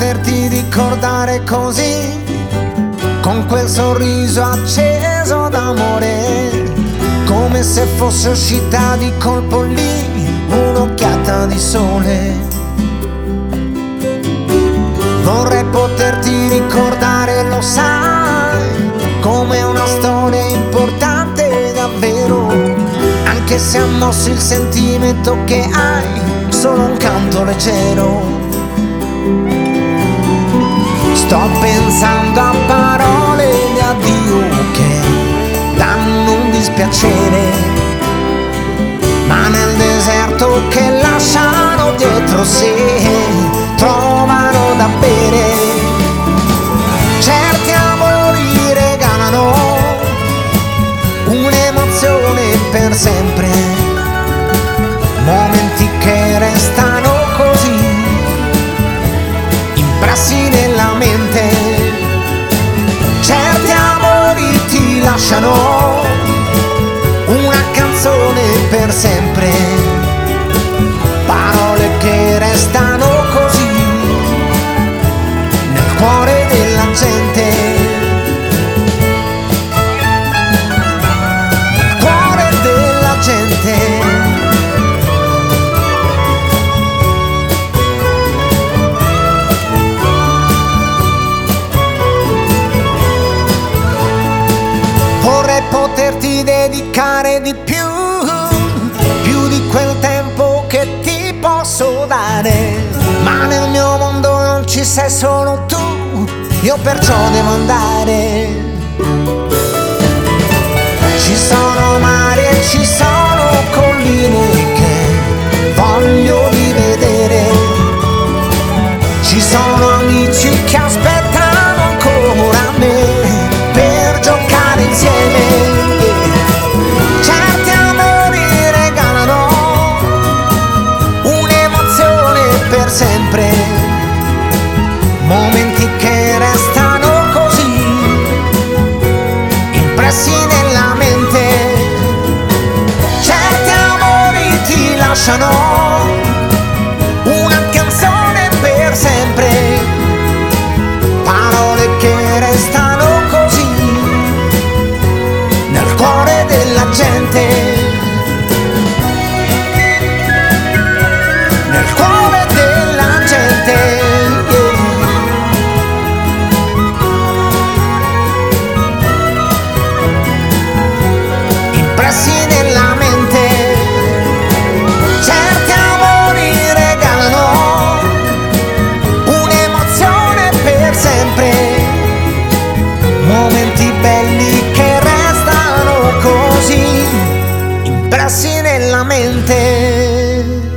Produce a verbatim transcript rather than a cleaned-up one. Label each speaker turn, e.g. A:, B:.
A: poterti ricordare così, con quel sorriso acceso d'amore, come se fosse uscita di colpo lì un'occhiata di sole. Vorrei poterti ricordare, lo sai, come una storia importante davvero, anche se ha mosso il sentimento che hai, solo un canto leggero. Sto pensando a parole di addio che danno un dispiacere, ma nel deserto che lasciano dietro sé trovano da bere. Certi amori regalano un'emozione per sempre, momenti che restano così impressi nella mente. Certi amori ti lasciano una canzone per sempre, parole che restano così nel cuore della gente, nel cuore della gente. Vorrei poterti dedicare di più, più di quel tempo che ti posso dare, ma nel mio mondo non ci sei solo tu, io perciò devo andare. Ci sono mari e ci sono colline che voglio rivedere, ci sono amici che aspettano ancora me per giocare insieme. Certi amori regalano un'emozione per sempre, momenti che restano così impressi nella mente. Certi amori ti lasciano una canzone per sempre, parole che restano così nel cuore della gente, nel cuore della gente. Impressi nella mente. Certi amori regalano un'emozione per sempre, momenti belli che restano così impressi nella mente.